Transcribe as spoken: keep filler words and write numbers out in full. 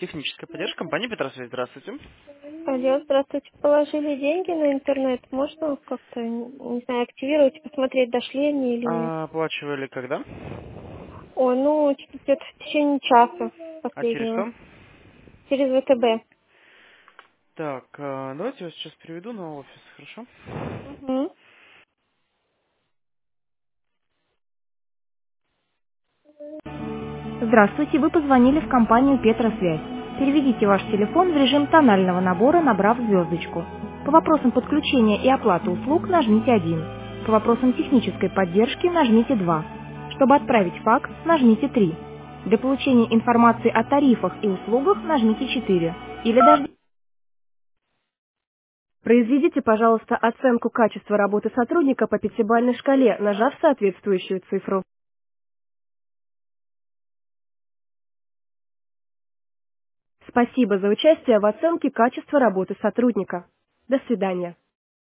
Техническая поддержка компании Петросвязь. Здравствуйте. Алло, здравствуйте. Положили деньги на интернет. Можно как-то, не знаю, активировать, посмотреть, дошли они или нет? А, оплачивали когда? О, ну, где-то в течение часа А через последнего. что? Через ВТБ. Так, а, давайте я вас сейчас переведу на офис, хорошо? Угу. Здравствуйте, вы позвонили в компанию «Петросвязь». Переведите ваш телефон в режим тонального набора, набрав звездочку. По вопросам подключения и оплаты услуг нажмите один. По вопросам технической поддержки нажмите два. Чтобы отправить факс, нажмите три. Для получения информации о тарифах и услугах нажмите четыре. Или даже... Произведите, пожалуйста, оценку качества работы сотрудника по пятибалльной шкале, нажав соответствующую цифру. Спасибо за участие в оценке качества работы сотрудника. До свидания.